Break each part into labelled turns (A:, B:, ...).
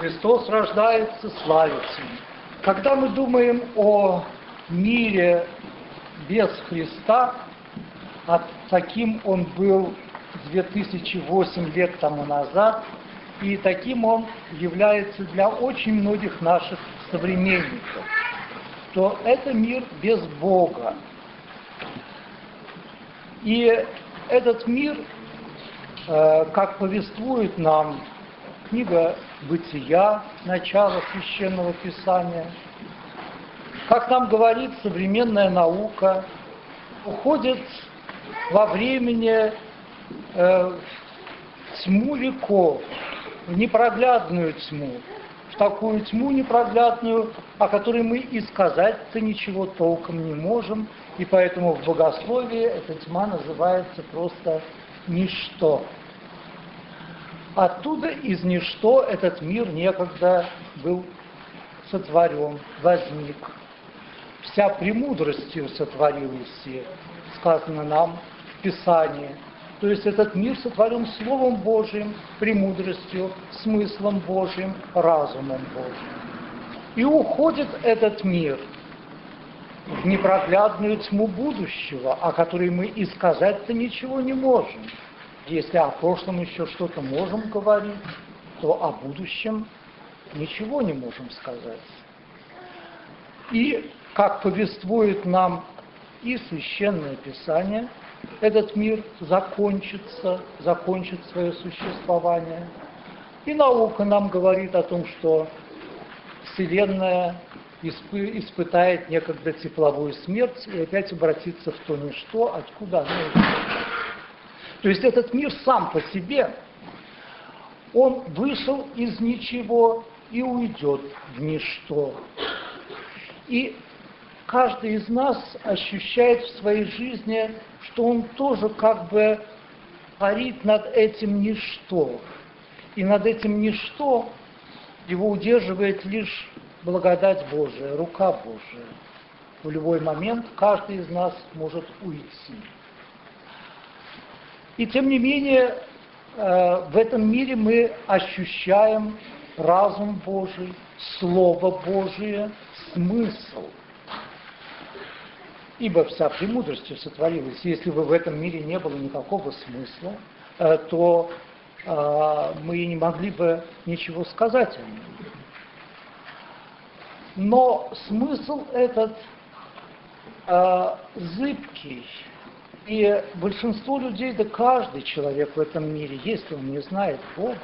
A: Христос рождается, славится. Когда мы думаем о мире без Христа, а таким он был 2008 лет тому назад, и таким он является для очень многих наших современников, то это мир без Бога. И этот мир, как повествует нам книга «Бытия», начало Священного Писания, как нам говорит современная наука, уходит во времени в тьму веков, в непроглядную тьму, в такую тьму непроглядную, о которой мы и сказать-то ничего толком не можем, и поэтому в богословии эта тьма называется просто «ничто». Оттуда из ничто этот мир некогда был сотворен, возник. Вся премудростью сотворилась, сказано нам в Писании. То есть этот мир сотворен Словом Божиим, премудростью, смыслом Божиим, разумом Божиим. И уходит этот мир в непроглядную тьму будущего, о которой мы и сказать-то ничего не можем. Если о прошлом еще что-то можем говорить, то о будущем ничего не можем сказать. И, как повествует нам и Священное Писание, этот мир закончит свое существование. И наука нам говорит о том, что Вселенная испытает некогда тепловую смерть и опять обратится в то ничто, откуда она идет. То есть этот мир сам по себе, он вышел из ничего и уйдет в ничто. И каждый из нас ощущает в своей жизни, что он тоже как бы парит над этим ничто. И над этим ничто его удерживает лишь благодать Божия, рука Божия. В любой момент каждый из нас может уйти. И тем не менее, в этом мире мы ощущаем разум Божий, Слово Божие, смысл. Ибо вся премудростью сотворилась. Если бы в этом мире не было никакого смысла, то мы и не могли бы ничего сказать о нем. Но смысл этот зыбкий. И большинство людей, да каждый человек в этом мире, если он не знает Бога,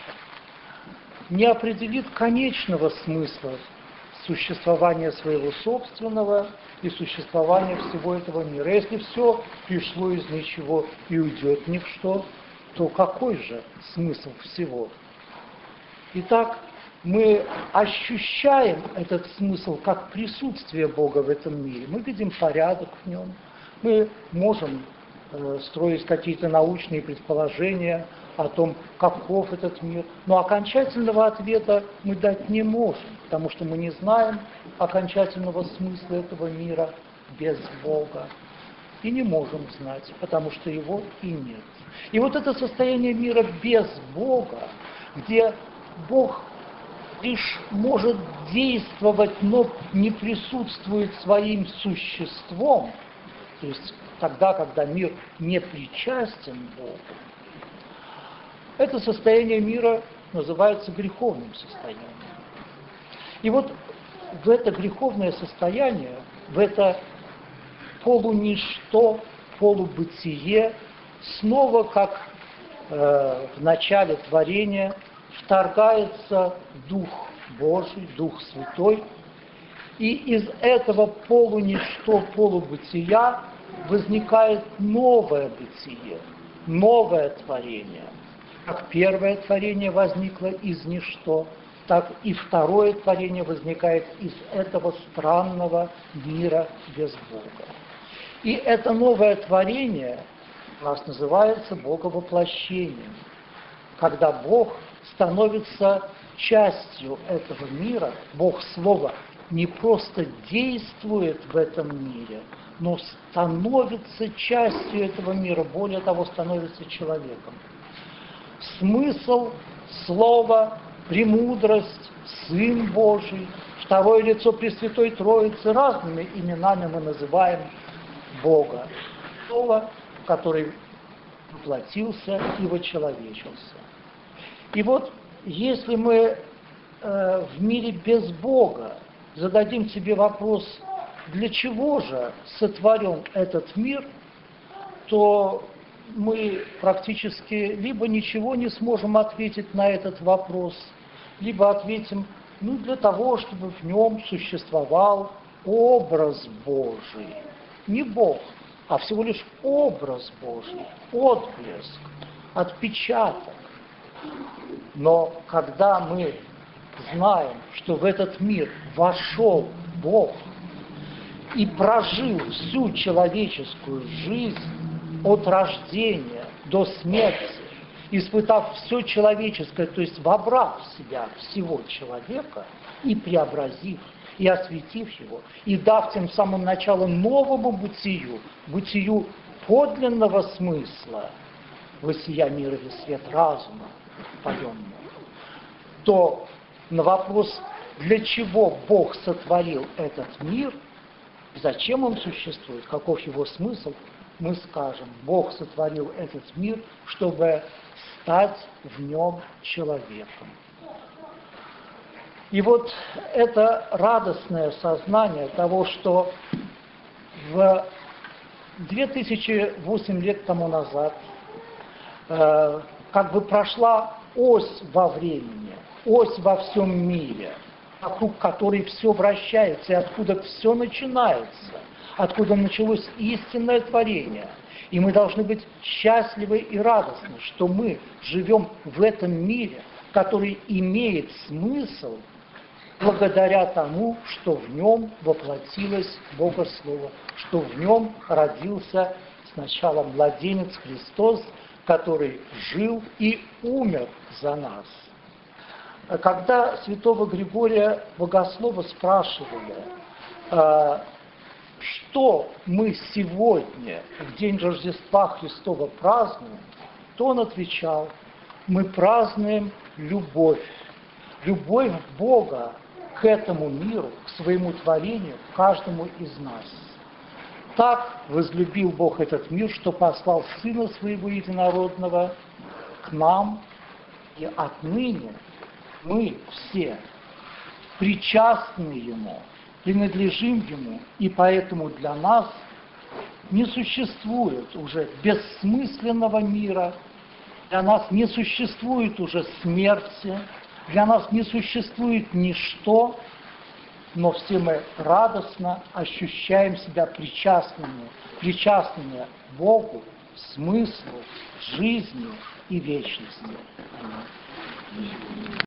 A: не определит конечного смысла существования своего собственного и существования всего этого мира. Если все пришло из ничего и уйдет ни в что, то какой же смысл всего? Итак, мы ощущаем этот смысл как присутствие Бога в этом мире. Мы видим порядок в нем. Мы можем строить какие-то научные предположения о том, каков этот мир, но окончательного ответа мы дать не можем, потому что мы не знаем окончательного смысла этого мира без Бога. И не можем знать, потому что его и нет. И вот это состояние мира без Бога, где Бог лишь может действовать, но не присутствует своим существом, то есть тогда, когда мир не причастен Богу, это состояние мира называется греховным состоянием. И вот в это греховное состояние, в это полуничто, полубытие, снова, как в начале творения, вторгается Дух Божий, Дух Святой, и из этого полуничто, полубытия возникает новое бытие, новое творение. Как первое творение возникло из ничто, так и второе творение возникает из этого странного мира без Бога. И это новое творение у нас называется Боговоплощением, когда Бог становится частью этого мира, Бог Слова не просто действует в этом мире, но становится частью этого мира, более того, становится человеком. Смысл Слова Премудрость, Сын Божий, второе лицо Пресвятой Троицы. Разными именами мы называем Бога, Слово, который воплотился и вочеловечился. И вот если мы в мире без Бога зададим себе вопрос, для чего же сотворен этот мир, то мы практически либо ничего не сможем ответить на этот вопрос, либо ответим, для того, чтобы в нем существовал образ Божий. Не Бог, а всего лишь образ Божий, отблеск, отпечаток. Но когда мы знаем, что в этот мир вошел Бог и прожил всю человеческую жизнь от рождения до смерти, испытав все человеческое, то есть вобрав в себя всего человека и преобразив, и осветив его, и дав тем самым начало новому бытию подлинного смысла, «Воссия мира весь свет разума», поемного, то на вопрос, для чего Бог сотворил этот мир, зачем он существует, каков его смысл, мы скажем, Бог сотворил этот мир, чтобы стать в нем человеком. И вот это радостное сознание того, что в 2008 лет тому назад прошла ось во времени, ось во всем мире, вокруг которой все вращается и откуда все начинается, откуда началось истинное творение. И мы должны быть счастливы и радостны, что мы живем в этом мире, который имеет смысл благодаря тому, что в нем воплотилось Бога Слово, что в нем родился сначала младенец Христос, который жил и умер за нас. Когда святого Григория Богослова спрашивали, что мы сегодня, в день Рождества Христова, празднуем, то он отвечал, мы празднуем любовь. Любовь Бога к этому миру, к своему творению, к каждому из нас. Так возлюбил Бог этот мир, что послал Сына Своего Единородного к нам, и отныне мы все причастны Ему, принадлежим Ему, и поэтому для нас не существует уже бессмысленного мира, для нас не существует уже смерти, для нас не существует ничто, но все мы радостно ощущаем себя причастными Богу, смыслу, жизни и вечности. Аминь.